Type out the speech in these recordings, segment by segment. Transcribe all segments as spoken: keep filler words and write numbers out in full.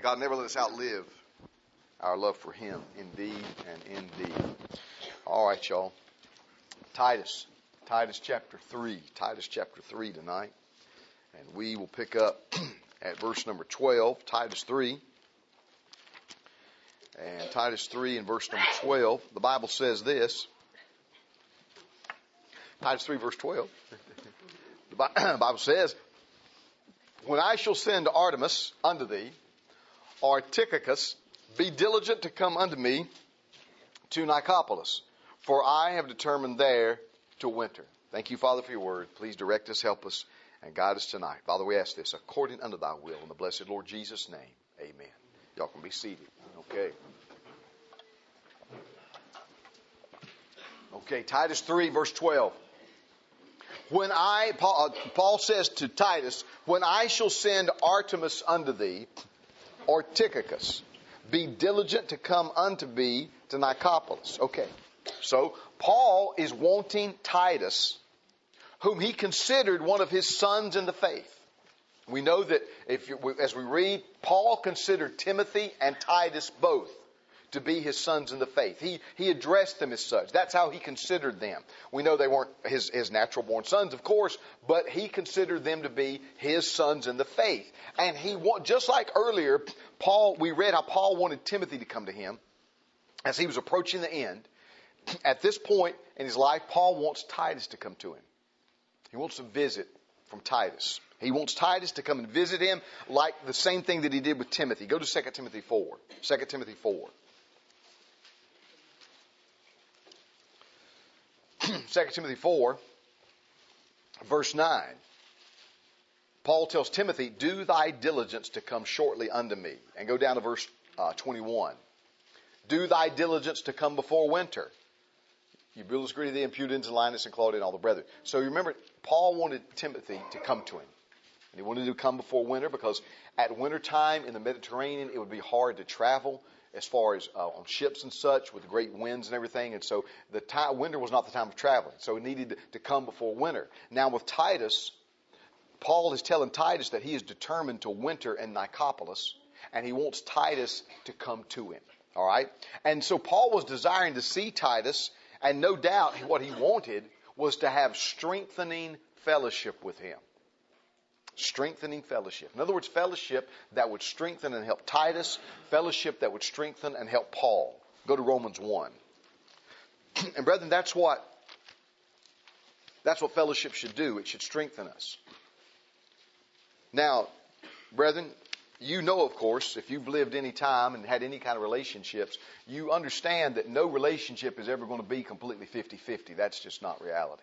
God never let us outlive our love for Him, indeed and indeed. All right, y'all. Titus. Titus chapter three. Titus chapter three tonight. And we will pick up at verse number twelve. Titus three. And Titus three and verse number twelve. The Bible says this. Titus three verse twelve. The Bible says, when I shall send Artemis unto thee, or Tychicus, be diligent to come unto me to Nicopolis, for I have determined there to winter. Thank you, Father, for your word. Please direct us, help us, and guide us tonight. Father, we ask this according unto thy will, in the blessed Lord Jesus' name. Amen. Y'all can be seated. Okay. Okay, Titus three, verse twelve. When I, Paul, Paul says to Titus, when I shall send Artemis unto thee, or Tychicus, be diligent to come unto me to Nicopolis. Okay, so Paul is wanting Titus, whom he considered one of his sons in the faith. We know that if you, as we read, Paul considered Timothy and Titus both to be his sons in the faith. He he addressed them as such. That's how he considered them. We know they weren't his, his natural born sons, of course, but he considered them to be his sons in the faith. And he just like earlier, Paul, we read how Paul wanted Timothy to come to him as he was approaching the end. At this point in his life, Paul wants Titus to come to him. He wants a visit from Titus. He wants Titus to come and visit him like the same thing that he did with Timothy. Go to Second Timothy four. Second Timothy four. Second Timothy four, verse nine. Paul tells Timothy, do thy diligence to come shortly unto me. And go down to verse uh, twenty-one. Do thy diligence to come before winter. Eubulus greeted thee, and Pudens, and Linus, and Claudia, and all the brethren. So you remember, Paul wanted Timothy to come to him. And he wanted to come before winter because at winter time in the Mediterranean, it would be hard to travel as far as uh, on ships and such with the great winds and everything. And so the time, winter was not the time of traveling. So he needed to, to come before winter. Now with Titus, Paul is telling Titus that he is determined to winter in Nicopolis, and he wants Titus to come to him. All right? And so Paul was desiring to see Titus, and no doubt what he wanted was to have strengthening fellowship with him. Strengthening fellowship. In other words, fellowship that would strengthen and help Titus. Fellowship that would strengthen and help Paul. Go to Romans one. And brethren, that's what, that's what fellowship should do. It should strengthen us. Now, brethren, you know, of course, if you've lived any time and had any kind of relationships, you understand that no relationship is ever going to be completely fifty-fifty. That's just not reality.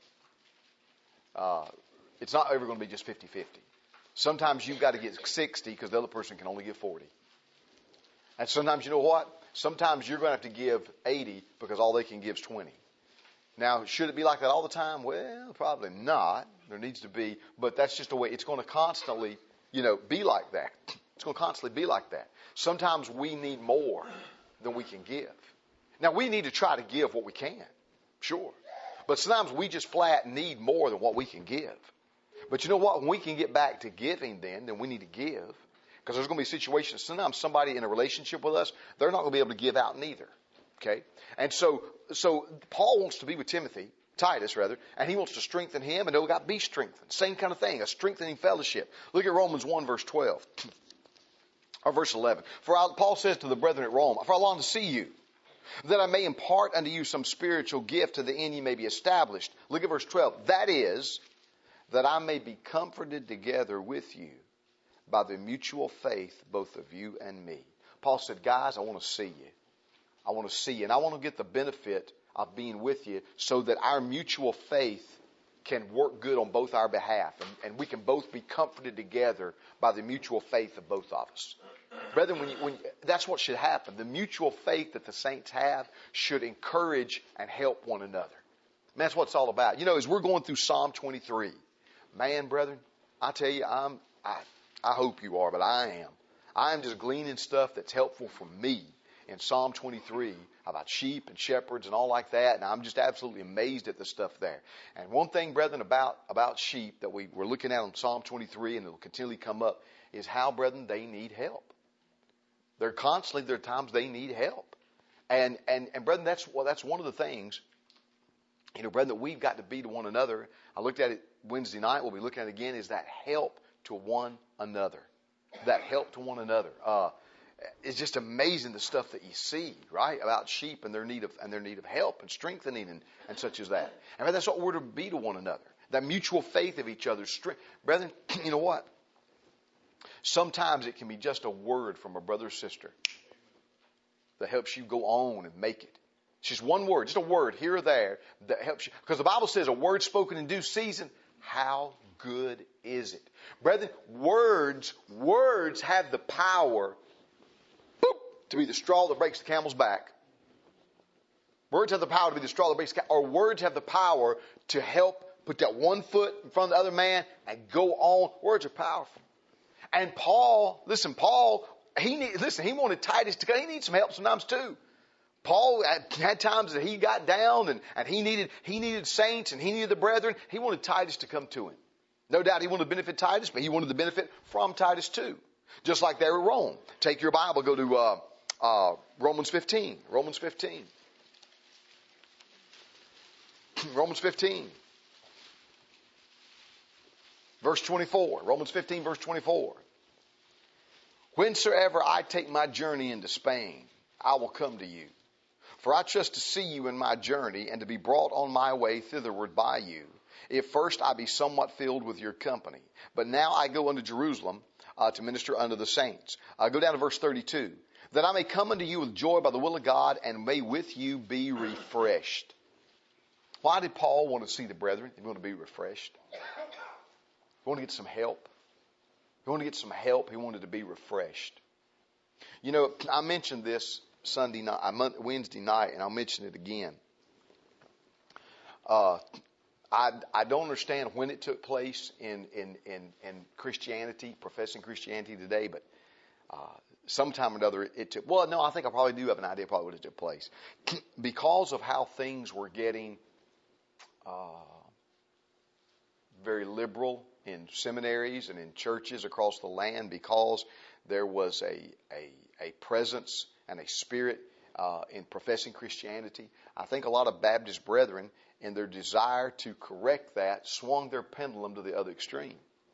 Uh, It's not ever going to be just fifty-fifty. Sometimes you've got to get sixty because the other person can only give forty. And sometimes, you know what? Sometimes you're going to have to give eighty because all they can give is twenty. Now, should it be like that all the time? Well, probably not. There needs to be, but that's just the way it's going to constantly, you know, be like that. It's going to constantly be like that. Sometimes we need more than we can give. Now, we need to try to give what we can. Sure. But sometimes we just flat need more than what we can give. But you know what? When we can get back to giving then, then we need to give. Because there's going to be situations, sometimes somebody in a relationship with us, they're not going to be able to give out neither. Okay? And so, so Paul wants to be with Timothy, Titus rather, and he wants to strengthen him, and they'll got be strengthened. Same kind of thing, a strengthening fellowship. Look at Romans one verse twelve. Or verse eleven. For I, Paul says to the brethren at Rome, for I long to see you, that I may impart unto you some spiritual gift to the end ye may be established. Look at verse twelve. That is, that I may be comforted together with you by the mutual faith, both of you and me. Paul said, guys, I want to see you. I want to see you. And I want to get the benefit of being with you so that our mutual faith can work good on both our behalf. And, and we can both be comforted together by the mutual faith of both of us. Brethren, when you, when, that's what should happen. The mutual faith that the saints have should encourage and help one another. And that's what it's all about. You know, as we're going through Psalm twenty-three, man, brethren, I tell you, I'm, I, I hope you are, but I am. I am just gleaning stuff that's helpful for me in Psalm twenty-three about sheep and shepherds and all like that. And I'm just absolutely amazed at the stuff there. And one thing, brethren, about, about sheep that we were looking at on Psalm twenty-three, and it will continually come up, is how, brethren, they need help. They're constantly, there are times they need help. And, and, and brethren, that's, well, that's one of the things, you know, brethren, that we've got to be to one another. I looked at it Wednesday night. We'll be looking at it again, is that help to one another. That help to one another. Uh, it's just amazing the stuff that you see, right, about sheep and their need of, and their need of help and strengthening and, and such as that. And that's what we're to be to one another. That mutual faith of each other's strength. Brethren, you know what? Sometimes it can be just a word from a brother or sister that helps you go on and make it. It's just one word, just a word here or there that helps you. Because the Bible says a word spoken in due season, how good is it? Brethren, words, words have the power boop, to be the straw that breaks the camel's back. Words have the power to be the straw that breaks the camel, or words have the power to help put that one foot in front of the other man and go on. Words are powerful. And Paul, listen, Paul, he need, listen, he wanted Titus to go. He needs some help sometimes too. Paul had, had times that he got down and, and he needed, he needed saints and he needed the brethren. He wanted Titus to come to him. No doubt he wanted to benefit Titus, but he wanted to benefit from Titus too. Just like there in Rome. Take your Bible, go to, uh, uh, Romans fifteen. Romans fifteen. Romans fifteen. Verse twenty-four. Romans fifteen, verse twenty-four. Whensoever I take my journey into Spain, I will come to you. For I trust to see you in my journey, and to be brought on my way thitherward by you. If first I be somewhat filled with your company. But now I go unto Jerusalem uh, to minister unto the saints. Uh, go down to verse thirty-two. That I may come unto you with joy by the will of God, and may with you be refreshed. Why did Paul want to see the brethren? He wanted to be refreshed. He wanted to get some help. He wanted to get some help. He wanted to be refreshed. You know, I mentioned this Sunday night, Wednesday night, and I'll mention it again. Uh, I, I don't understand when it took place in, in, in, in Christianity, professing Christianity today, but uh, sometime or another it, it took, well, no, I think I probably do have an idea probably when it took place. Because of how things were getting uh, very liberal in seminaries and in churches across the land, because there was a, a, a presence and a spirit uh, in professing Christianity, I think a lot of Baptist brethren, in their desire to correct that, swung their pendulum to the other extreme.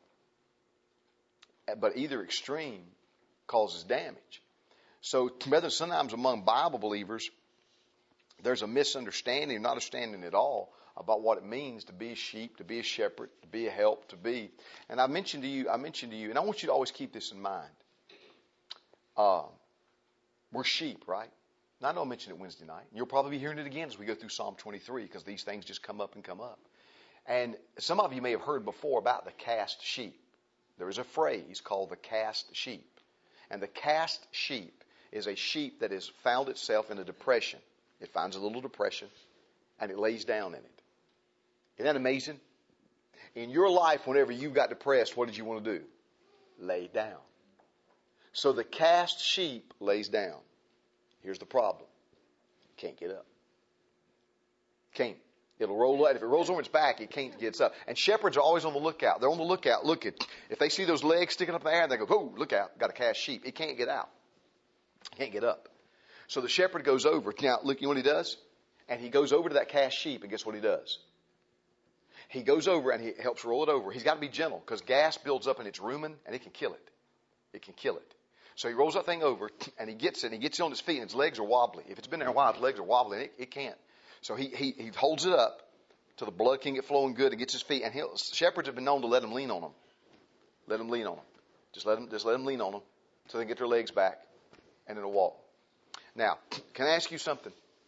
But either extreme causes damage. So, brethren, sometimes among Bible believers, there's a misunderstanding, not understanding at all, about what it means to be a sheep, to be a shepherd, to be a help, to be. And I mentioned to you, I mentioned to you, and I want you to always keep this in mind. Uh, we're sheep, right? Now, I know I mentioned it Wednesday night. You'll probably be hearing it again as we go through Psalm twenty-three, because these things just come up and come up. And some of you may have heard before about the cast sheep. There is a phrase called the cast sheep. And the cast sheep is a sheep that has found itself in a depression. It finds a little depression, and it lays down in it. Isn't that amazing? In your life, whenever you got depressed, what did you want to do? Lay down. So the cast sheep lays down. Here's the problem. Can't get up. Can't. It'll roll up. If it rolls over its back, it can't get up. And shepherds are always on the lookout. They're on the lookout. Look at, if they see those legs sticking up in the air, they go, oh, look out. Got a cast sheep. It can't get out. Can't get up. So the shepherd goes over. Now, look, you know what he does? And he goes over to that cast sheep, and guess what he does? He goes over and he helps roll it over. He's got to be gentle, because gas builds up in its rumen, and it can kill it. It can kill it. So he rolls that thing over, and he gets it, and he gets it on his feet, and his legs are wobbly. If it's been there a while, his legs are wobbly, and it, it can't. So he, he, he holds it up till the blood can get flowing good, and gets his feet. And he'll, shepherds have been known to let him lean on them. Let him lean on them. Just let him, just let him lean on them so they get their legs back, and it'll walk. Now, can I ask you something?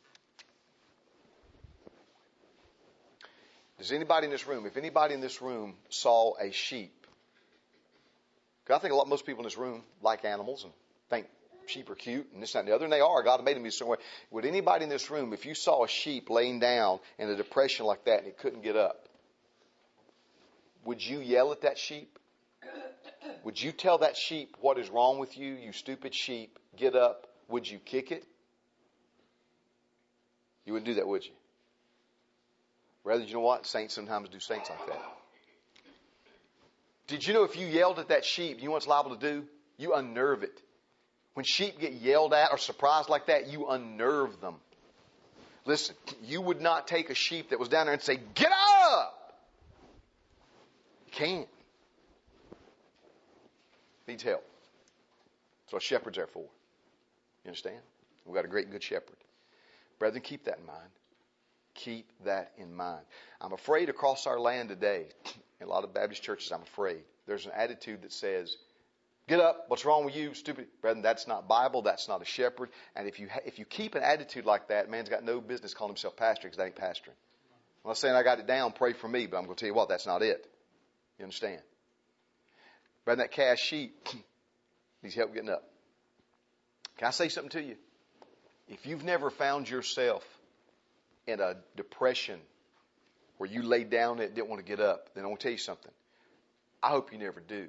Does anybody in this room, if anybody in this room saw a sheep, because I think a lot, most people in this room like animals and think sheep are cute and this, that, and the other, and they are. God made them in some way. Would anybody in this room, if you saw a sheep laying down in a depression like that and it couldn't get up, would you yell at that sheep? Would you tell that sheep what is wrong with you, you stupid sheep, get up? Would you kick it? You wouldn't do that, would you? Rather, you know what? Saints sometimes do saints like that. Did you know if you yelled at that sheep, you know what it's liable to do? You unnerve it. When sheep get yelled at or surprised like that, you unnerve them. Listen, you would not take a sheep that was down there and say, get up! You can't. Needs help. That's what shepherds are for. You understand? We've got a great good shepherd. Brethren, keep that in mind. Keep that in mind. I'm afraid across our land today, in a lot of Baptist churches, I'm afraid, there's an attitude that says, get up, what's wrong with you, stupid? Brethren, that's not Bible, that's not a shepherd. And if you ha- if you keep an attitude like that, man's got no business calling himself pastor because that ain't pastoring. I'm not saying I got it down, pray for me, but I'm going to tell you what, that's not it. You understand? Brethren, that cast sheep needs help getting up. Can I say something to you? If you've never found yourself in a depression where you laid down and didn't want to get up, then I want to tell you something. I hope you never do.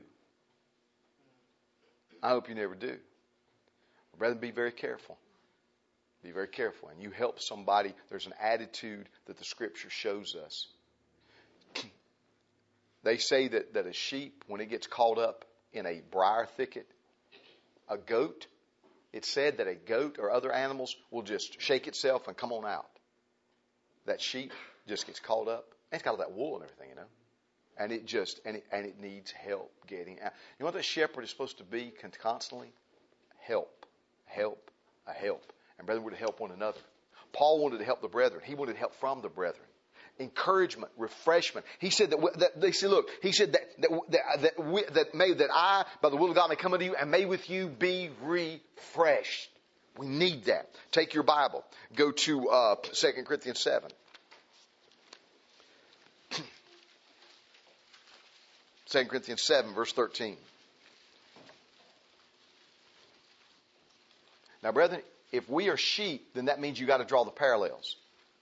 I hope you never do. Brethren, be very careful. Be very careful. And you help somebody. There's an attitude that the Scripture shows us. They say that, that a sheep, when it gets caught up in a briar thicket, a goat, it's said that a goat or other animals will just shake itself and come on out. That sheep just gets caught up. And it's got all that wool and everything, you know. And it just, and it, and it needs help getting out. You know what that shepherd is supposed to be constantly? Help. Help. A help. And brethren, we're to help one another. Paul wanted to help the brethren. He wanted help from the brethren. Encouragement, refreshment. He said that, that they said, look, he said that, that, that, that, we, that may, that I, by the will of God, may come unto you and may with you be refreshed. We need that. Take your Bible. Go to, uh, Second Corinthians seven. Second Corinthians seven, verse thirteen. Now, brethren, if we are sheep, then that means you got to draw the parallels.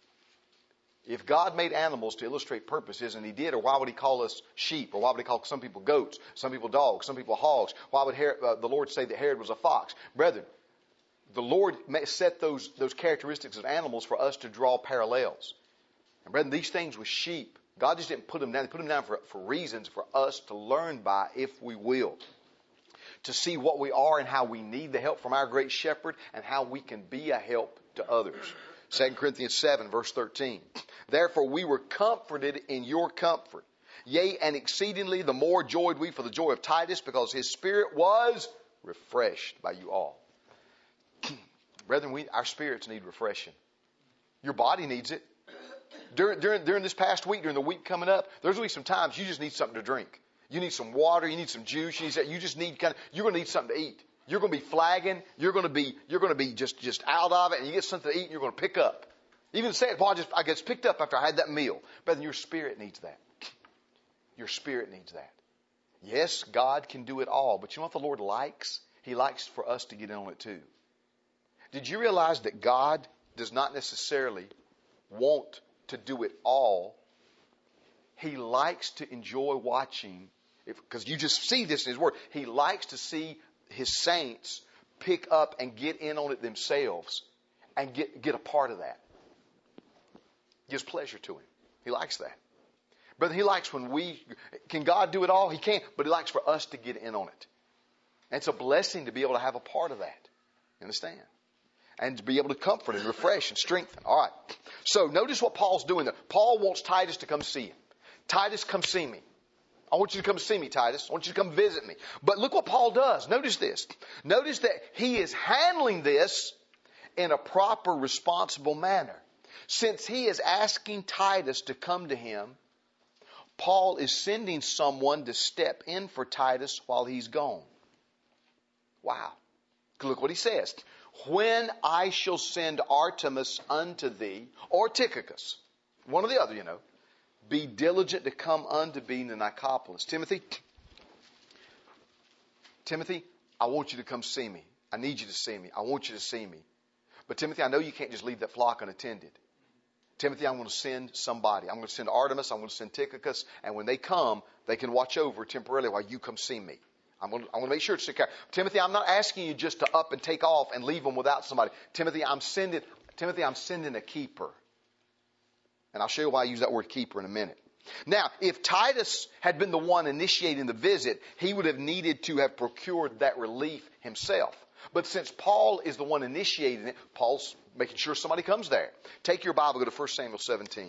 If God made animals to illustrate purposes, and He did, or why would He call us sheep? Or why would He call some people goats, some people dogs, some people hogs? Why would Herod, uh, the Lord say that Herod was a fox? Brethren, the Lord set those, those characteristics of animals for us to draw parallels. And brethren, these things with sheep, God just didn't put them down. He put them down for, for reasons for us to learn by, if we will. To see what we are and how we need the help from our great shepherd and how we can be a help to others. Second Corinthians seven, verse thirteen. Therefore we were comforted in your comfort. Yea, and exceedingly the more joyed we for the joy of Titus, because his spirit was refreshed by you all. Brethren, we, our spirits need refreshing. Your body needs it. During, during, during this past week, during the week coming up, there's going to be some times you just need something to drink. You need some water. You need some juice. You, need, you just need kind of, you're going to need something to eat. You're going to be flagging. You're going to be, you're going to be just, just out of it, and you get something to eat and you're going to pick up. Even say it, well, I just, I get picked up after I had that meal. But your spirit needs that. Your spirit needs that. Yes, God can do it all, but you know what the Lord likes? He likes for us to get in on it too. Did you realize that God does not necessarily want to do it all? He likes to enjoy watching, because you just see this in His Word. He likes to see His saints pick up and get in on it themselves and get, get a part of that. It gives pleasure to Him. He likes that. Brother, He likes when we, can God do it all? He can, but He likes for us to get in on it. And it's a blessing to be able to have a part of that. You understand? And to be able to comfort and refresh and strengthen. All right. So notice what Paul's doing there. Paul wants Titus to come see him. Titus, come see me. I want you to come see me, Titus. I want you to come visit me. But look what Paul does. Notice this. Notice that he is handling this in a proper, responsible manner. Since he is asking Titus to come to him, Paul is sending someone to step in for Titus while he's gone. Wow. Look what he says. When I shall send Artemas unto thee, or Tychicus, one or the other, you know, be diligent to come unto me in Nicopolis. Timothy, Timothy, I want you to come see me. I need you to see me. I want you to see me. But Timothy, I know you can't just leave that flock unattended. Timothy, I'm going to send somebody. I'm going to send Artemas. I'm going to send Tychicus. And when they come, they can watch over temporarily while you come see me. I'm going to, I'm going to make sure to take care. Timothy, I'm not asking you just to up and take off and leave them without somebody. Timothy, I'm sending, Timothy, I'm sending a keeper. And I'll show you why I use that word keeper in a minute. Now, if Titus had been the one initiating the visit, he would have needed to have procured that relief himself. But since Paul is the one initiating it, Paul's making sure somebody comes there. Take your Bible, go to First Samuel seventeen.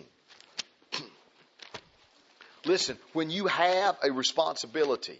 Listen, when you have a responsibility,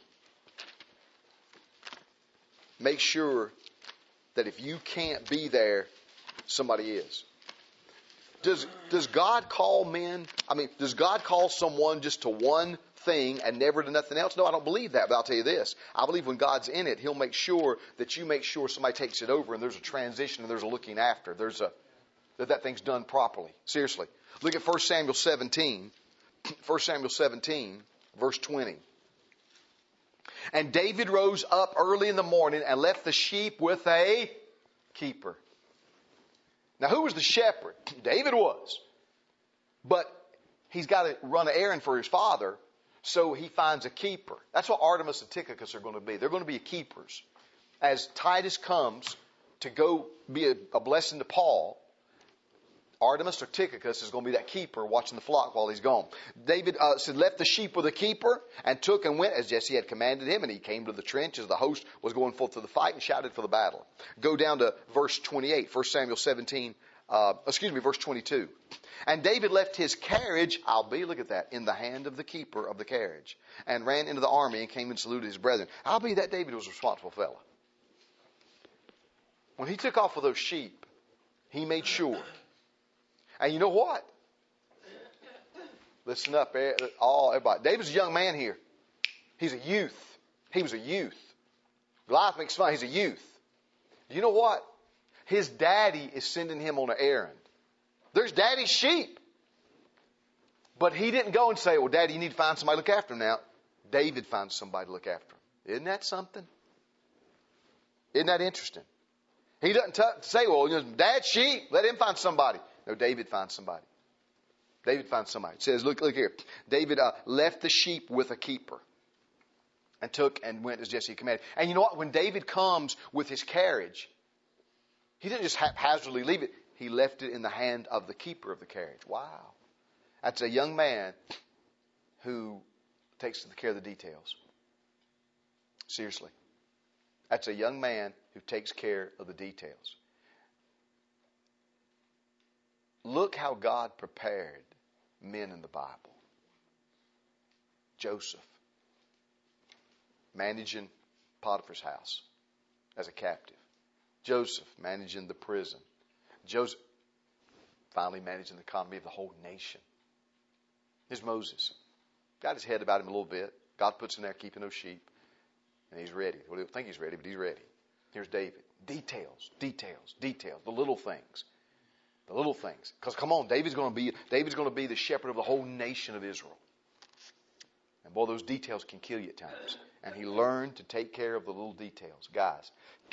make sure that if you can't be there, somebody is. Does, does God call men, I mean, does God call someone just to one thing and never to nothing else? No, I don't believe that, but I'll tell you this. I believe when God's in it, He'll make sure that you make sure somebody takes it over and there's a transition and there's a looking after. There's a, that that thing's done properly. Seriously. Look at First Samuel seventeen. First Samuel seventeen, verse twenty. And David rose up early in the morning and left the sheep with a keeper. Now, who was the shepherd? David was. But he's got to run an errand for his father, so he finds a keeper. That's what Artemas and Tychicus are going to be. They're going to be keepers. As Titus comes to go be a, a blessing to Paul, Artemas or Tychicus is going to be that keeper watching the flock while he's gone. David uh, said, left the sheep with a keeper and took and went as Jesse had commanded him. And he came to the trench as the host was going forth to the fight and shouted for the battle. Go down to verse twenty-eight, First Samuel seventeen, uh, excuse me, verse twenty-two. And David left his carriage, I'll be, look at that, in the hand of the keeper of the carriage, and ran into the army and came and saluted his brethren. I'll be that David was a responsible fellow. When he took off with those sheep, he made sure. And you know what? Listen up, all everybody. David's a young man here. He's a youth. He was a youth. Goliath makes fun. He's a youth. You know what? His daddy is sending him on an errand. There's daddy's sheep. But he didn't go and say, well, Daddy, you need to find somebody to look after him now. David finds somebody to look after him. Isn't that something? Isn't that interesting? He doesn't t- say, well, you know, Dad's sheep, let him find somebody. No, David finds somebody. David finds somebody. It says, look, look here. David uh, left the sheep with a keeper and took and went as Jesse commanded. And you know what? When David comes with his carriage, he didn't just haphazardly leave it. He left it in the hand of the keeper of the carriage. Wow. That's a young man who takes care of the details. Seriously. That's a young man who takes care of the details. Look how God prepared men in the Bible. Joseph, managing Potiphar's house as a captive. Joseph, managing the prison. Joseph, finally managing the economy of the whole nation. Here's Moses. Got his head about him a little bit. God puts him there keeping those sheep. And he's ready. Well, he don't think he's ready, but he's ready. Here's David. Details, details, details. The little things. The little things. Because come on, David's going to be David's going to be the shepherd of the whole nation of Israel. And boy, those details can kill you at times. And he learned to take care of the little details. Guys,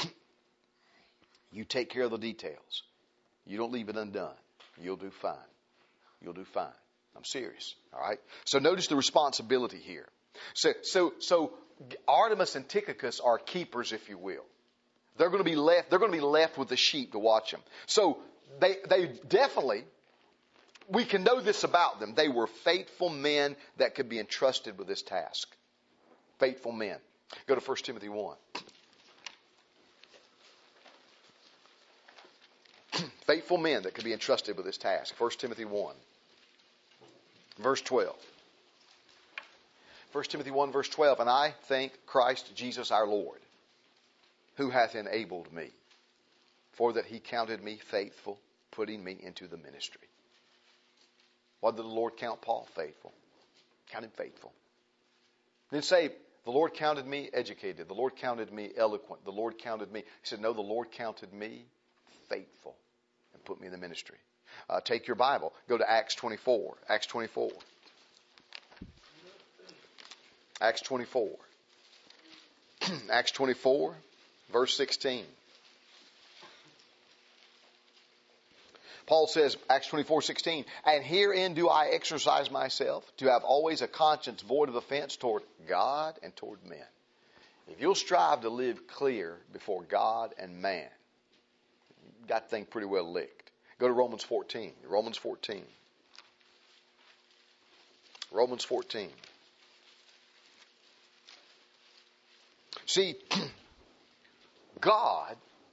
you take care of the details. You don't leave it undone. You'll do fine. You'll do fine. I'm serious. All right? So notice the responsibility here. So, so, so Artemas and Tychicus are keepers, if you will. They're going to be left, they're going to be left with the sheep to watch them. So they, they definitely, we can know this about them. They were faithful men that could be entrusted with this task. Faithful men. Go to First Timothy one. Faithful men that could be entrusted with this task. First Timothy one. Verse twelve. First Timothy one verse twelve. And I thank Christ Jesus our Lord, who hath enabled me, for that he counted me faithful, putting me into the ministry. What did the Lord count Paul? Faithful. Count him faithful. Didn't say, the Lord counted me educated. The Lord counted me eloquent. The Lord counted me. He said, no, the Lord counted me faithful and put me in the ministry. Uh, take your Bible. Go to Acts twenty-four. Acts twenty-four. Acts twenty-four. Acts twenty-four, verse sixteen. Paul says, Acts twenty-four, sixteen, and herein do I exercise myself to have always a conscience void of offense toward God and toward men. If you'll strive to live clear before God and man, you've got the thing pretty well licked. Go to Romans fourteen. Romans fourteen. Romans fourteen. See, God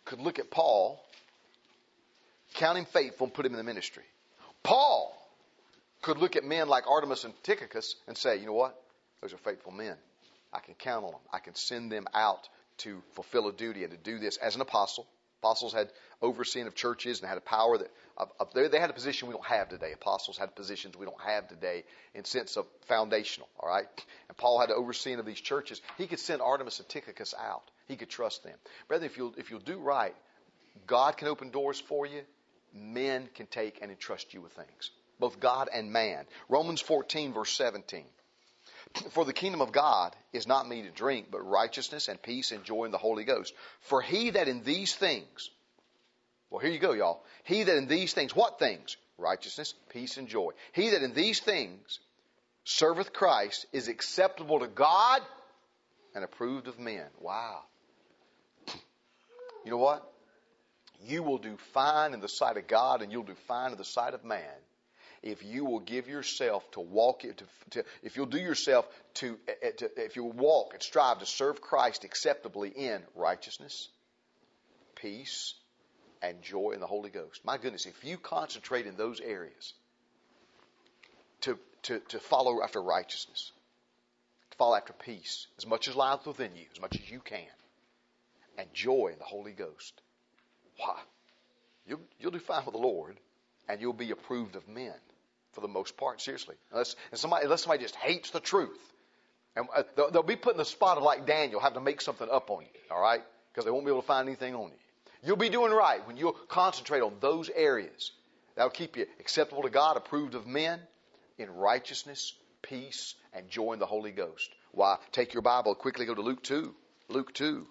could look at Paul, count him faithful, and put him in the ministry. Paul could look at men like Artemas and Tychicus and say, you know what? Those are faithful men. I can count on them. I can send them out to fulfill a duty and to do this as an apostle. Apostles had overseeing of churches and had a power that uh, uh, they, they had a position we don't have today. Apostles had positions we don't have today in sense of foundational. All right, and Paul had the overseeing of these churches. He could send Artemas and Tychicus out. He could trust them. Brethren, if you'll if you'll do right, God can open doors for you. Men can take and entrust you with things, both God and man. Romans fourteen verse seventeen. For the kingdom of God is not meat and drink, but righteousness and peace and joy in the Holy Ghost. For he that in these things, well, here you go, y'all. He that in these things, what things? Righteousness, peace, and joy. He that in these things serveth Christ is acceptable to God and approved of men. Wow. You know what? You will do fine in the sight of God and you'll do fine in the sight of man if you will give yourself to walk, to, to, if you'll do yourself to, to, if you will walk and strive to serve Christ acceptably in righteousness, peace, and joy in the Holy Ghost. My goodness, if you concentrate in those areas to, to, to follow after righteousness, to follow after peace, as much as lies within you, as much as you can, and joy in the Holy Ghost, why, you'll, you'll do fine with the Lord, and you'll be approved of men. For the most part, seriously. Unless, and somebody, unless somebody just hates the truth. And uh, they'll, they'll be put in the spot of like Daniel, having to make something up on you. All right? Because they won't be able to find anything on you. You'll be doing right when you'll concentrate on those areas. That'll keep you acceptable to God, approved of men, in righteousness, peace, and joy in the Holy Ghost. Why? Take your Bible, quickly go to Luke two. Luke two.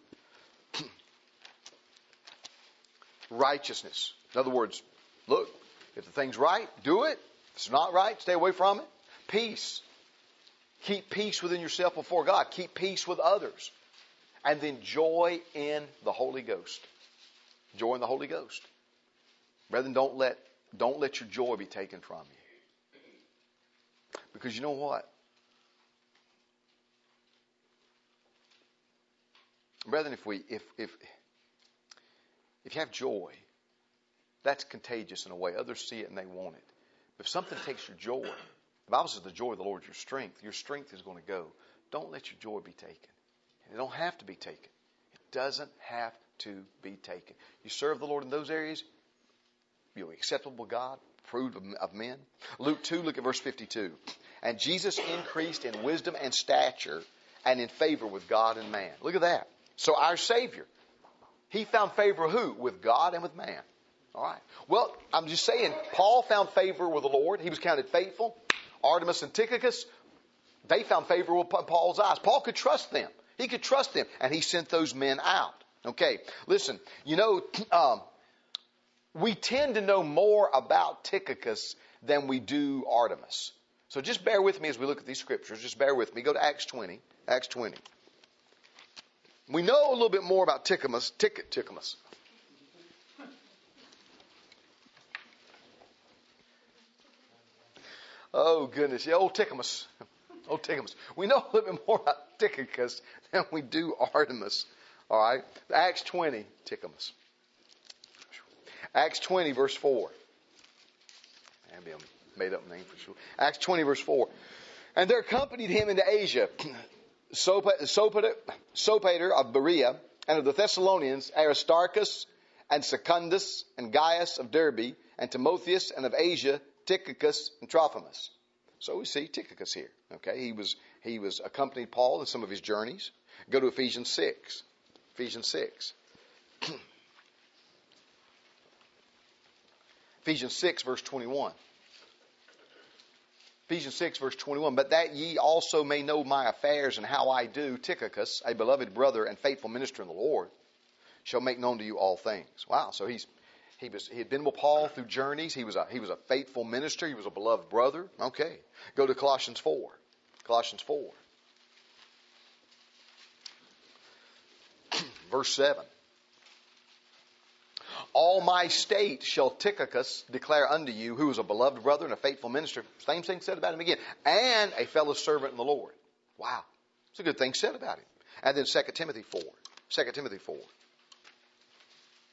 Righteousness. In other words, look, if the thing's right, do it. If it's not right, stay away from it. Peace. Keep peace within yourself before God. Keep peace with others. And then joy in the Holy Ghost. Joy in the Holy Ghost. Brethren, don't let, don't let your joy be taken from you. Because you know what? Brethren, if we, if, if, if you have joy, that's contagious in a way. Others see it and they want it. If something takes your joy, the Bible says the joy of the Lord is your strength. Your strength is going to go. Don't let your joy be taken. It don't have to be taken. It doesn't have to be taken. You serve the Lord in those areas, you'll be acceptable to God, approved of, of men. Luke two, look at verse fifty-two. And Jesus increased in wisdom and stature and in favor with God and man. Look at that. So our Savior, He found favor who? With God and with man. All right. Well, I'm just saying, Paul found favor with the Lord. He was counted faithful. Artemas and Tychicus, they found favor with Paul's eyes. Paul could trust them. He could trust them. And he sent those men out. Okay. Listen, you know, um, we tend to know more about Tychicus than we do Artemas. So just bear with me as we look at these scriptures. Just bear with me. Go to Acts twenty. Acts twenty. We know a little bit more about Tychicus. Tychicus. Oh, goodness. Yeah, old Tychicus. Old Tychicus. We know a little bit more about Tychicus than we do Artemas. All right. Acts twenty, Tychicus. Acts twenty, verse four. That'd be a made-up name for sure. Acts twenty, verse four. And there accompanied him into Asia Sopater of Berea, and of the Thessalonians, Aristarchus, and Secundus, and Gaius of Derbe, and Timotheus, and of Asia, Tychicus and Trophimus. So we see Tychicus here. Okay, he was he was accompanied Paul in some of his journeys. Go to Ephesians six. Ephesians six. Ephesians six, verse twenty-one. Ephesians six, verse twenty-one. But that ye also may know my affairs and how I do, Tychicus, a beloved brother and faithful minister in the Lord, shall make known to you all things. Wow. So he's He was. He had been with Paul through journeys. He was a. He was a faithful minister. He was a beloved brother. Okay. Go to Colossians four. Colossians four. Verse seven. All my state shall Tychicus declare unto you, who is a beloved brother and a faithful minister. Same thing said about him again. And a fellow servant in the Lord. Wow. It's a good thing said about him. And then Second Timothy four. Second Timothy four.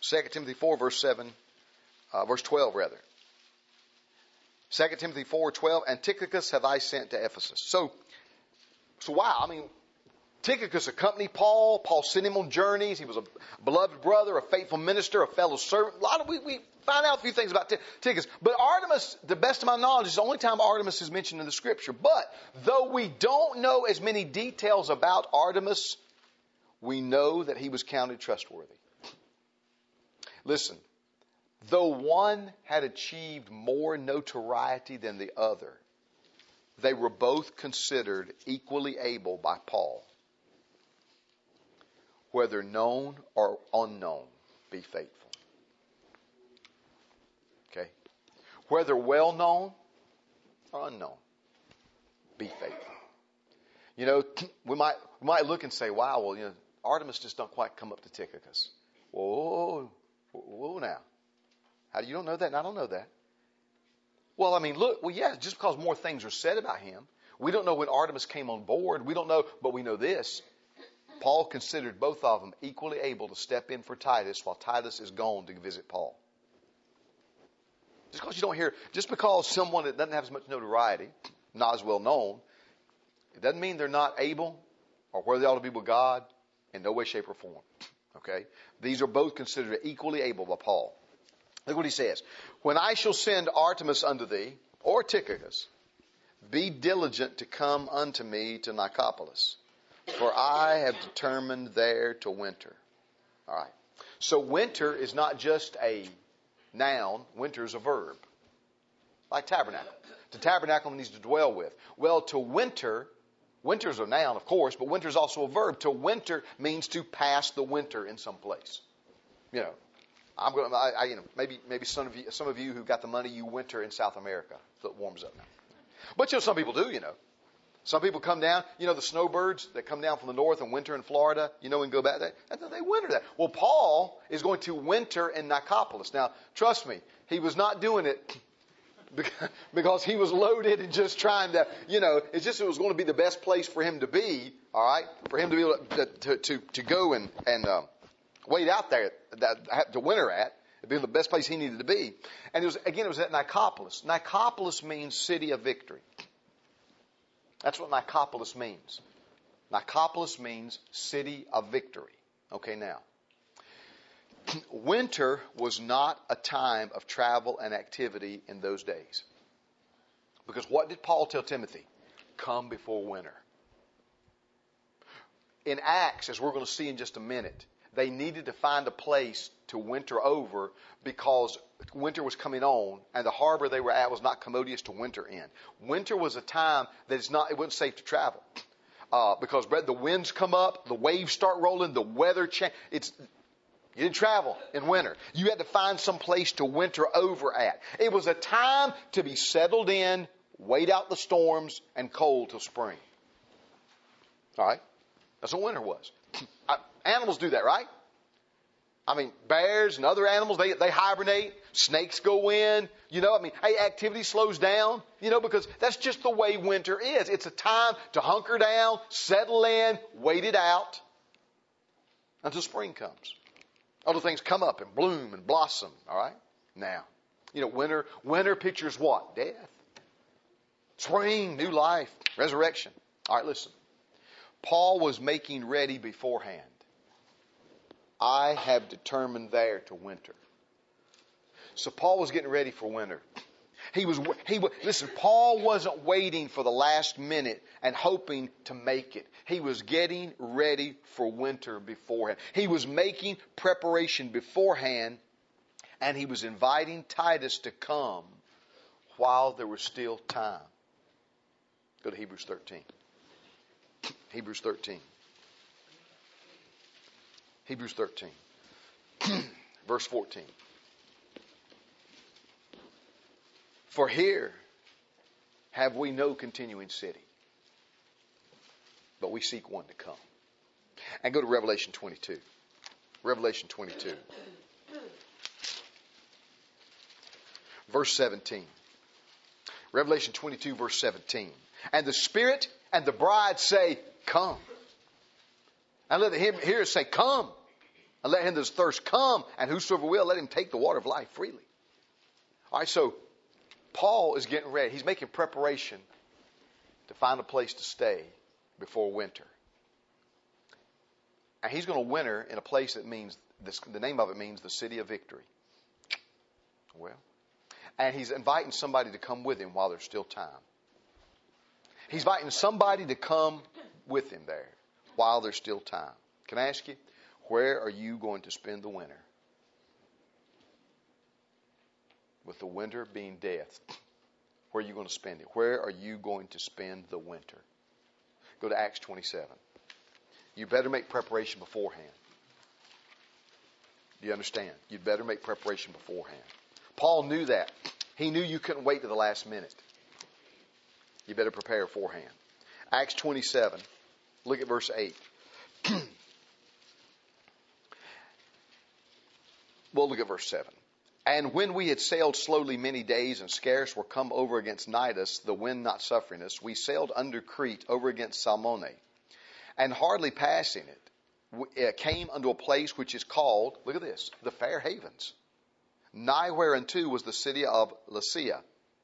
Second Timothy four, verse seven, uh, verse twelve, rather. Second Timothy four, twelve, and Tychicus have I sent to Ephesus. So, so wow, I mean, Tychicus accompanied Paul. Paul sent him on journeys. He was a beloved brother, a faithful minister, a fellow servant. A lot of we, we find out a few things about Tychicus. But Artemis, the best of my knowledge, is the only time Artemis is mentioned in the Scripture. But though we don't know as many details about Artemis, we know that he was counted trustworthy. Listen, though one had achieved more notoriety than the other, they were both considered equally able by Paul. Whether known or unknown, be faithful. Okay? Whether well known or unknown, be faithful. You know, we might we might look and say, wow, well, you know, Artemis just don't quite come up to Tychicus. Whoa, whoa, whoa now. How do you don't know that? And I don't know that. Well, I mean, look, well, yeah, just because more things are said about him. We don't know when Artemis came on board. We don't know, but we know this. Paul considered both of them equally able to step in for Titus while Titus is gone to visit Paul. Just because you don't hear, just because someone that doesn't have as much notoriety, not as well known, it doesn't mean they're not able or where they ought to be with God in no way, shape, or form. Okay? These are both considered equally able by Paul. Look what he says. When I shall send Artemis unto thee, or Tychicus, be diligent to come unto me to Nicopolis, for I have determined there to winter. All right. So winter is not just a noun. Winter is a verb. Like tabernacle. To tabernacle means to dwell with. Well, to winter, winter is a noun, of course, but winter is also a verb. To winter means to pass the winter in some place. You know, I'm going. I, I, you know, maybe maybe some of you, some of you who got the money, you winter in South America, so it warms up now. But you know, some people do. You know. Some people come down, you know, the snowbirds that come down from the north and winter in Florida, you know, and go back there. They winter there. Well, Paul is going to winter in Nicopolis. Now, trust me, he was not doing it because he was loaded and just trying to, you know, it's just it was going to be the best place for him to be, all right, for him to be able to, to, to, to go and, and um, wait out there that, to winter at. It'd be the best place he needed to be. And it was, again, it was at Nicopolis. Nicopolis means city of victory. That's what Nicopolis means. Nicopolis means city of victory. Okay, now. Winter was not a time of travel and activity in those days. Because what did Paul tell Timothy? Come before winter. In Acts, as we're going to see in just a minute, they needed to find a place to winter over because winter was coming on and the harbor they were at was not commodious to winter in. Winter was a time that it's not, it wasn't safe to travel. Uh, because the winds come up, the waves start rolling, the weather change. It's, you didn't travel in winter. You had to find some place to winter over at. It was a time to be settled in, wait out the storms, and cold till spring. All right? That's what winter was. I, animals do that, right? I mean, bears and other animals, they, they hibernate. Snakes go in. You know, I mean, hey, activity slows down, you know, because that's just the way winter is. It's a time to hunker down, settle in, wait it out until spring comes. Other things come up and bloom and blossom, all right? Now, you know, winter, winter pictures what? Death. Spring, new life, resurrection. All right, listen. Paul was making ready beforehand. I have determined there to winter. So Paul was getting ready for winter. He was, he listen, Paul wasn't waiting for the last minute and hoping to make it. He was getting ready for winter beforehand. He was making preparation beforehand, and he was inviting Titus to come while there was still time. Go to Hebrews thirteen. Hebrews thirteen. Hebrews thirteen. Verse fourteen. For here have we no continuing city, but we seek one to come. And go to Revelation twenty-two. Revelation twenty-two. Verse seventeen. Revelation twenty-two, verse seventeen. And the Spirit and the bride say, come. And let him hear us say, come. And let him that is thirst come, and whosoever will, let him take the water of life freely. All right, so Paul is getting ready. He's making preparation to find a place to stay before winter. And he's going to winter in a place that means, this, the name of it means the city of victory. Well, and he's inviting somebody to come with him while there's still time. He's inviting somebody to come with him there while there's still time. Can I ask you, where are you going to spend the winter? With the winter being death, where are you going to spend it? Where are you going to spend the winter? Go to Acts twenty-seven. You better make preparation beforehand. Do you understand? You'd better make preparation beforehand. Paul knew that. He knew you couldn't wait to the last minute. You better prepare beforehand. Acts twenty-seven. Look at verse eight. Well, look at verse seven. And when we had sailed slowly many days and scarce were come over against Cnidus, the wind not suffering us, we sailed under Crete over against Salmone. And hardly passing it, came unto a place which is called, look at this, the Fair Havens. Nigh whereunto was the city of Lasea.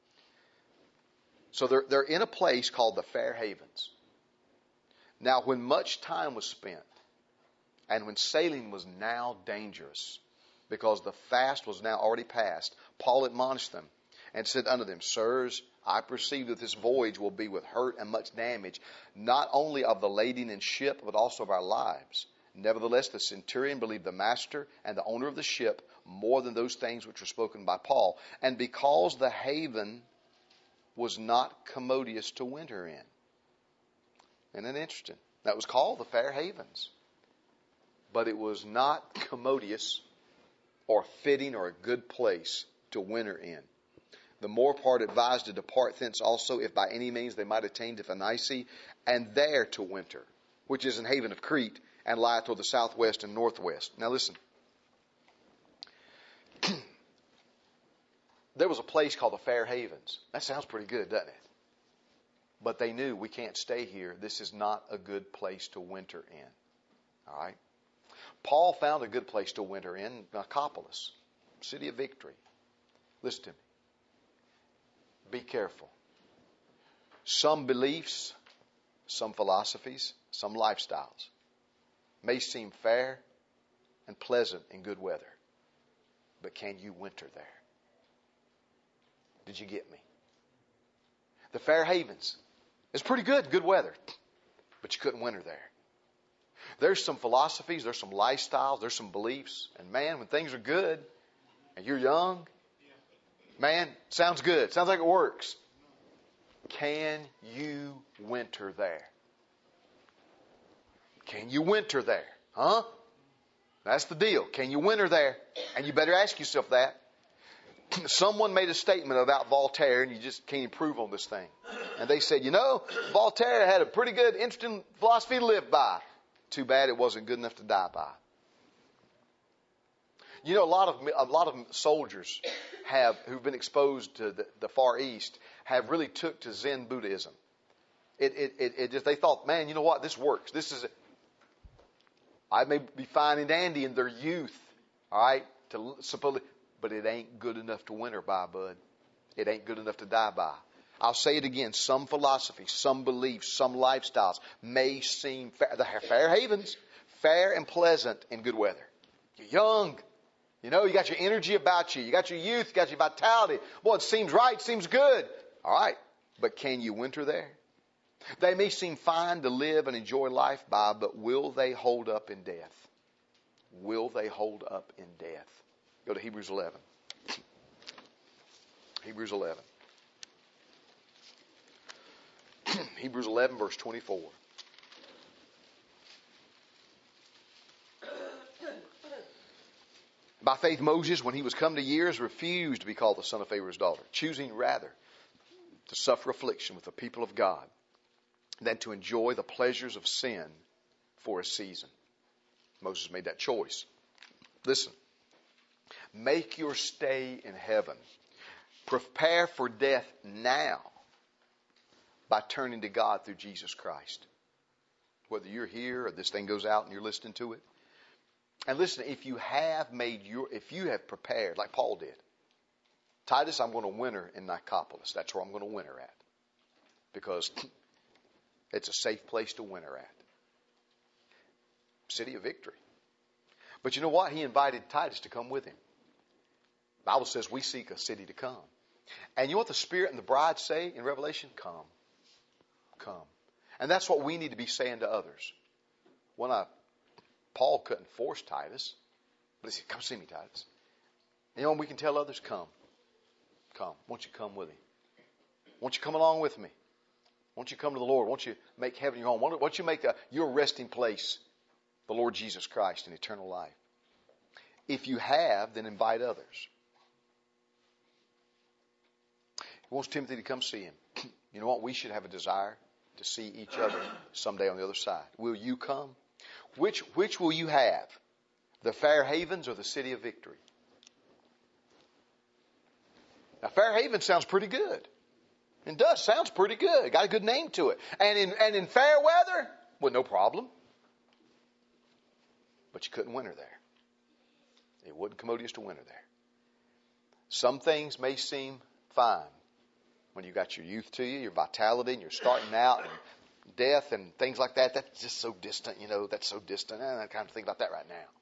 So they're, they're in a place called the Fair Havens. Now, when much time was spent, and when sailing was now dangerous, because the fast was now already past, Paul admonished them and said unto them, Sirs, I perceive that this voyage will be with hurt and much damage, not only of the lading and ship, but also of our lives. Nevertheless, the centurion believed the master and the owner of the ship more than those things which were spoken by Paul. And because the haven was not commodious to winter in. Isn't that interesting? That was called the Fair Havens. But it was not commodious or fitting or a good place to winter in. The more part advised to depart thence also, if by any means they might attain to Phoenice, and there to winter, which is an haven of Crete, and lieth toward the southwest and northwest. Now listen. There was a place called the Fair Havens. That sounds pretty good, doesn't it? But they knew, we can't stay here. This is not a good place to winter in. All right? Paul found a good place to winter in, Nicopolis, city of victory. Listen to me. Be careful. Some beliefs, some philosophies, some lifestyles may seem fair and pleasant in good weather. But can you winter there? Did you get me? The Fair Havens is pretty good, good weather. But you couldn't winter there. There's some philosophies, there's some lifestyles, there's some beliefs. And man, when things are good and you're young, man, sounds good. Sounds like it works. Can you winter there? Can you winter there? Huh? That's the deal. Can you winter there? And you better ask yourself that. Someone made a statement about Voltaire, and you just can't improve on this thing. And they said, you know, Voltaire had a pretty good, interesting philosophy to live by. Too bad it wasn't good enough to die by. You know, a lot of a lot of soldiers have who've been exposed to the, the Far East have really took to Zen Buddhism. It, it it it just they thought, man, you know what? This works. This is. A, I may be fine and dandy in their youth, all right, to supposedly, but it ain't good enough to winter by, bud. It ain't good enough to die by. I'll say it again. Some philosophies, some beliefs, some lifestyles may seem fair. The Fair Havens, fair and pleasant in good weather. You're young. You know, you got your energy about you. You got your youth. You got your vitality. Boy, it seems right. Seems good. All right. But can you winter there? They may seem fine to live and enjoy life by, but will they hold up in death? Will they hold up in death? Go to Hebrews eleven. Hebrews eleven. Hebrews eleven, verse twenty-four. By faith, Moses, when he was come to years, refused to be called the son of Pharaoh's daughter, choosing rather to suffer affliction with the people of God than to enjoy the pleasures of sin for a season. Moses made that choice. Listen, make your stay in heaven. Prepare for death now by turning to God through Jesus Christ. Whether you're here or this thing goes out and you're listening to it, And listen, if you have made your, if you have prepared, like Paul did, Titus, I'm going to winter in Nicopolis. That's where I'm going to winter at. Because it's a safe place to winter at. City of victory. But you know what? He invited Titus to come with him. The Bible says we seek a city to come. And you know what the Spirit and the bride say in Revelation? Come. Come. And that's what we need to be saying to others. When I, Paul couldn't force Titus, but he said, come see me, Titus. You know, we can tell others, come. Come. Won't you come with him? Won't you come along with me? Won't you come to the Lord? Won't you make heaven your home? Won't you make the, your resting place the Lord Jesus Christ in eternal life? If you have, then invite others. He wants Timothy to come see him. You know what? We should have a desire to see each other someday on the other side. Will you come? Which, which will you have? The Fair Havens or the City of Victory? Now, Fair Haven sounds pretty good. It does. Sounds pretty good. Got a good name to it. And in, and in fair weather, well, no problem. But you couldn't winter there. It wasn't commodious to winter there. Some things may seem fine when you got your youth to you, your vitality, and you're starting out, and death and things like that. That's just so distant, you know. That's so distant. And I kind of think about that right now.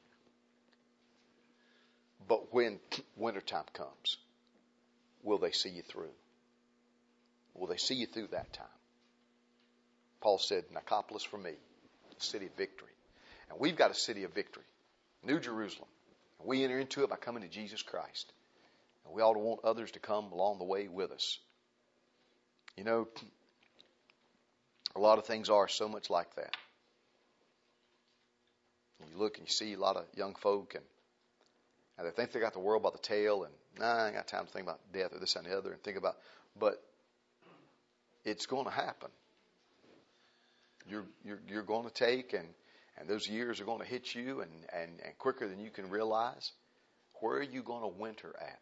But when wintertime comes, will they see you through? Will they see you through that time? Paul said, Nicopolis for me, the city of victory. And we've got a city of victory, New Jerusalem. And we enter into it by coming to Jesus Christ. And we ought to want others to come along the way with us. You know, a lot of things are so much like that. You look and you see a lot of young folk, and, and they think they got the world by the tail, and nah, I ain't got time to think about death or this and the other, and think about, but it's going to happen. You're you're you're going to take, and and those years are going to hit you, and and and quicker than you can realize. Where are you going to winter at?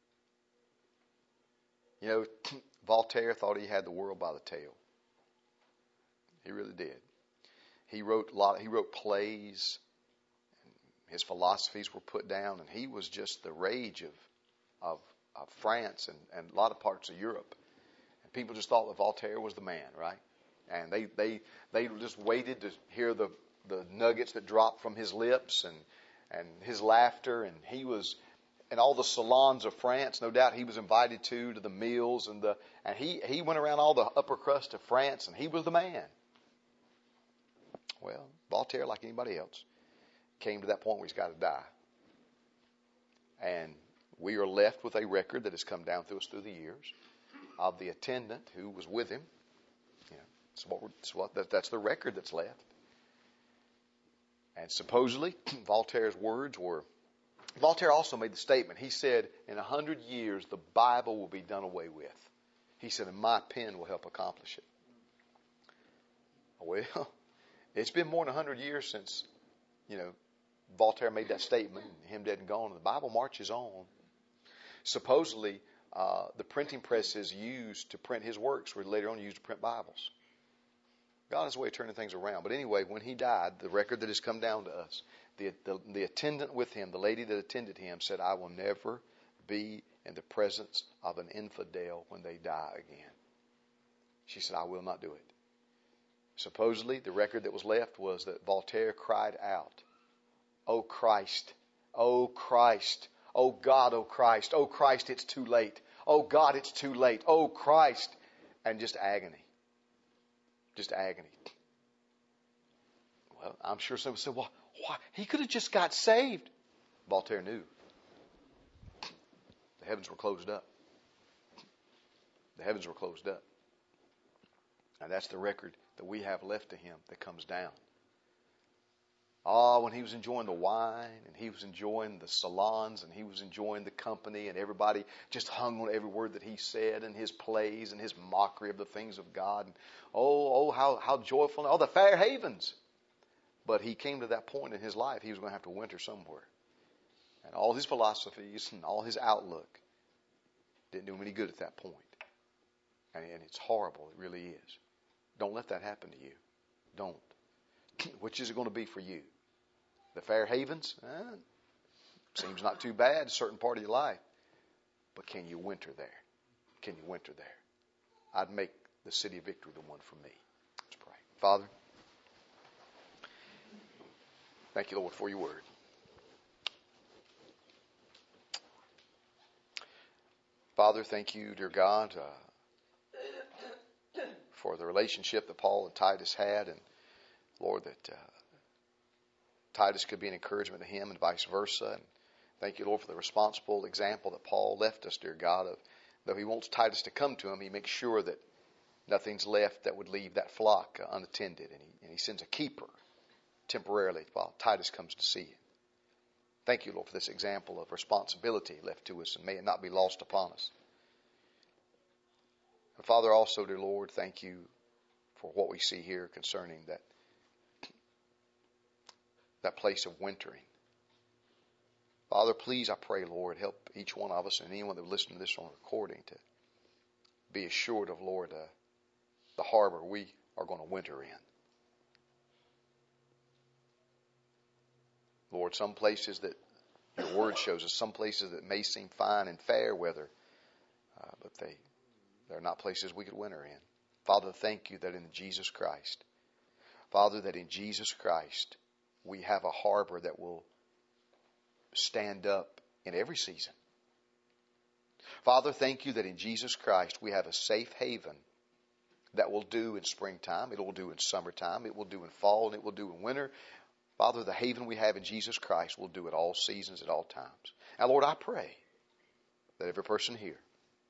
You know, Voltaire thought he had the world by the tail. He really did. He wrote a lot. He wrote plays. His philosophies were put down, and he was just the rage of of, of France and, and a lot of parts of Europe. And people just thought that Voltaire was the man, right? And they they they just waited to hear the the nuggets that dropped from his lips and and his laughter, and he was in all the salons of France. No doubt he was invited to to the meals and the and he he went around all the upper crust of France, and he was the man. Well, Voltaire, like anybody else, came to that point where he's got to die. And we are left with a record that has come down through us through the years of the attendant who was with him. You know, it's what we're, it's what that, that's the record that's left. And supposedly, Voltaire's words were, Voltaire also made the statement, he said, in a hundred years, the Bible will be done away with. He said, and my pen will help accomplish it. Well, it's been more than a hundred years since, you know, Voltaire made that statement, and him dead and gone, and the Bible marches on. Supposedly, uh, the printing presses used to print his works were later on used to print Bibles. God has a way of turning things around. But anyway, when he died, the record that has come down to us, the, the, the attendant with him, the lady that attended him, said, I will never be in the presence of an infidel when they die again. She said, I will not do it. Supposedly, the record that was left was that Voltaire cried out, "Oh Christ, oh Christ, oh God, oh Christ, oh Christ, it's too late. Oh God, it's too late. Oh Christ," and just agony. Just agony. Well, I'm sure someone said, well, why? He could have just got saved. Voltaire knew. The heavens were closed up. The heavens were closed up. And that's the record that we have left to him that comes down. Ah, when he was enjoying the wine, and he was enjoying the salons, and he was enjoying the company, and everybody just hung on every word that he said, and his plays, and his mockery of the things of God. And oh, oh, how, how joyful. Oh, the Fair Havens. But he came to that point in his life, he was going to have to winter somewhere. And all his philosophies and all his outlook didn't do him any good at that point. And, and it's horrible. It really is. Don't let that happen to you. Don't. Which is it going to be for you? The Fair Havens, eh, seems not too bad, a certain part of your life. But can you winter there? Can you winter there? I'd make the City of Victory the one for me. Let's pray. Father, thank you, Lord, for your word. Father, thank you, dear God, uh, for the relationship that Paul and Titus had, and Lord, that uh, Titus could be an encouragement to him and vice versa. And thank you, Lord, for the responsible example that Paul left us, dear God, of though he wants Titus to come to him, he makes sure that nothing's left that would leave that flock uh, unattended, and he, and he sends a keeper temporarily while Titus comes to see him. Thank you, Lord, for this example of responsibility left to us, and may it not be lost upon us. And Father, also, dear Lord, thank you for what we see here concerning that, that place of wintering. Father, please, I pray, Lord, help each one of us and anyone that will listen to this on recording to be assured of, Lord, uh, the harbor we are going to winter in. Lord, some places that your word shows us, some places that may seem fine and fair weather, uh, but they, they're not places we could winter in. Father, thank you that in Jesus Christ, Father, that in Jesus Christ, we have a harbor that will stand up in every season. Father, thank you that in Jesus Christ, we have a safe haven that will do in springtime, it will do in summertime, it will do in fall, and it will do in winter. Father, the haven we have in Jesus Christ will do at all seasons, at all times. Now, Lord, I pray that every person here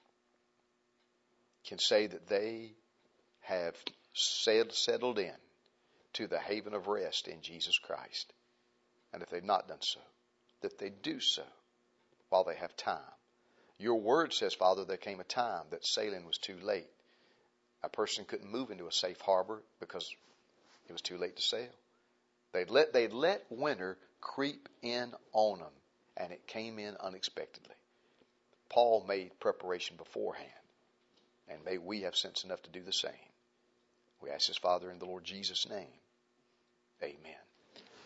can say that they have settled in to the haven of rest in Jesus Christ. And if they've not done so, that they do so while they have time. Your word says, Father, there came a time that sailing was too late. A person couldn't move into a safe harbor because it was too late to sail. They'd let, they'd let winter creep in on them, and it came in unexpectedly. Paul made preparation beforehand, and may we have sense enough to do the same. We ask this, Father, in the Lord Jesus' name. Amen.